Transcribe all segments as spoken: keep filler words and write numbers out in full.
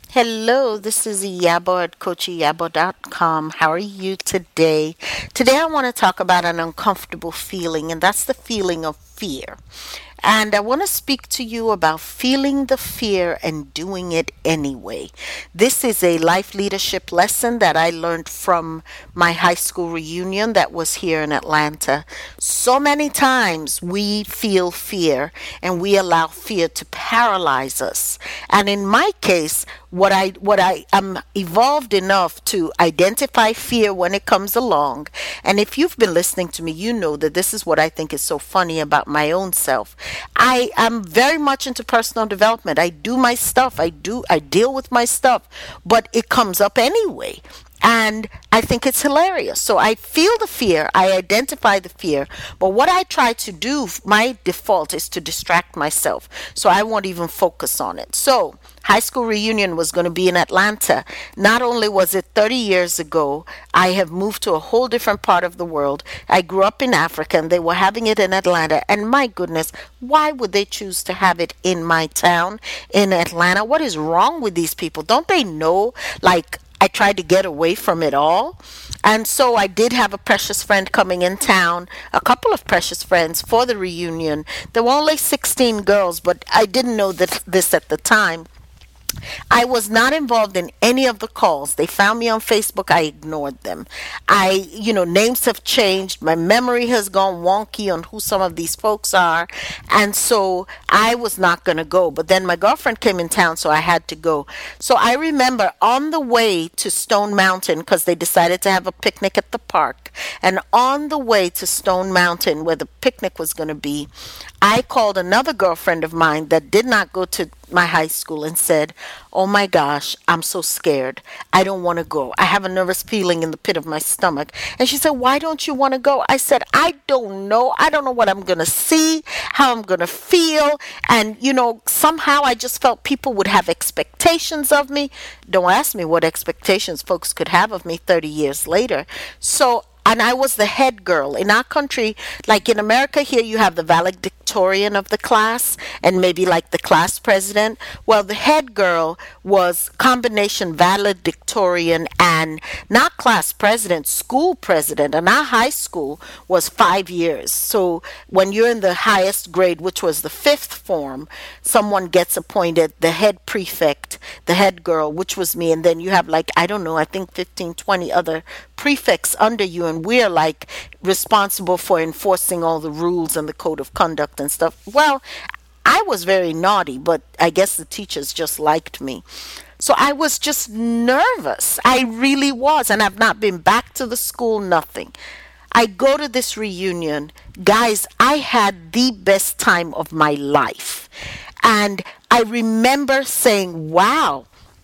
Hello, this is Yabo at coach yabo dot com. How are you today? Today I want to talk about an uncomfortable feeling, and that's the feeling of fear. And I want to speak to you about feeling the fear and doing it anyway. This is a life leadership lesson that I learned from my high school reunion that was here in Atlanta. So many times we feel fear and we allow fear to paralyze us. And in my case, what I what I am evolved enough to identify fear when it comes along. And if you've been listening to me, you know that this is what I think is so funny about my own self. I am very much into personal development. I do my stuff. I do I deal with my stuff, but it comes up anyway. And I think it's hilarious. So I feel the fear, I identify the fear, but what I try to do, my default is to distract myself. So I won't even focus on it. So high school reunion was going to be in Atlanta. Not only was it thirty years ago, I have moved to a whole different part of the world. I grew up in Africa and they were having it in Atlanta. And my goodness, why would they choose to have it in my town, in Atlanta? What is wrong with these people? Don't they know, like, I tried to get away from it all. And so I did have a precious friend coming in town, a couple of precious friends for the reunion. There were only sixteen girls, but I didn't know that this at the time. I was not involved in any of the calls. They found me on Facebook. I ignored them. I, you know, names have changed. My memory has gone wonky on who some of these folks are. And so I was not going to go. But then my girlfriend came in town, so I had to go. So I remember on the way to Stone Mountain, because they decided to have a picnic at the park. And on the way to Stone Mountain, where the picnic was going to be, I called another girlfriend of mine that did not go to my high school and said, "Oh my gosh, I'm so scared. I don't want to go. I have a nervous feeling in the pit of my stomach." And she said, "Why don't you want to go?" I said, "I don't know. I don't know what I'm going to see, how I'm going to feel." And, you know, somehow I just felt people would have expectations of me. Don't ask me what expectations folks could have of me thirty years later. So and I was the head girl. In our country, like in America here, you have the valedictorian of the class and maybe like the class president. Well, the head girl was combination valedictorian and not class president, school president. And our high school was five years. So when you're in the highest grade, which was the fifth form, someone gets appointed the head prefect, the head girl, which was me. And then you have like, I don't know, I think fifteen, twenty other prefects under you, and we're like responsible for enforcing all the rules and the code of conduct and stuff. Well, I was very naughty, but I guess the teachers just liked me. So I was just nervous. I really was, and I've not been back to the school, nothing. I go to this reunion. Guys, I had the best time of my life. And I remember saying, wow,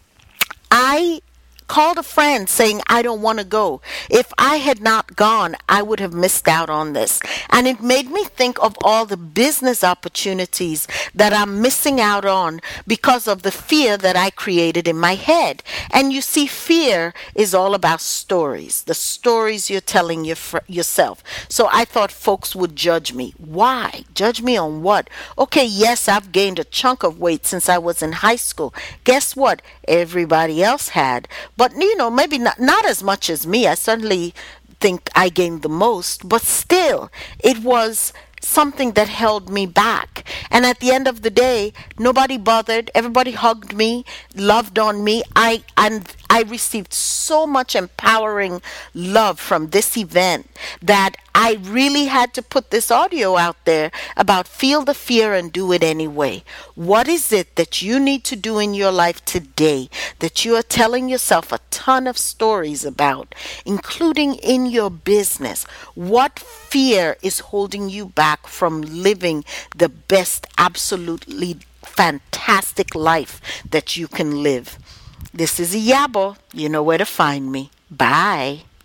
I called a friend saying I don't want to go. If I had not gone, I would have missed out on this. And it made me think of all the business opportunities that I'm missing out on because of the fear that I created in my head. And you see, fear is all about stories, the stories you're telling your fr- yourself. So I thought folks would judge me. Why? Judge me on what? Okay, yes, I've gained a chunk of weight since I was in high school. Guess what? Everybody else had. But, you know, maybe not, not as much as me. I certainly think I gained the most. But still, it was something that held me back. And at the end of the day, nobody bothered. Everybody hugged me, loved on me. I and I received so much empowering love from this event that I really had to put this audio out there about feel the fear and do it anyway. What is it that you need to do in your life today that you are telling yourself a ton of stories about, including in your business? What fear is holding you back from living the best, absolutely fantastic life that you can live? This is Iyabo. You know where to find me. Bye.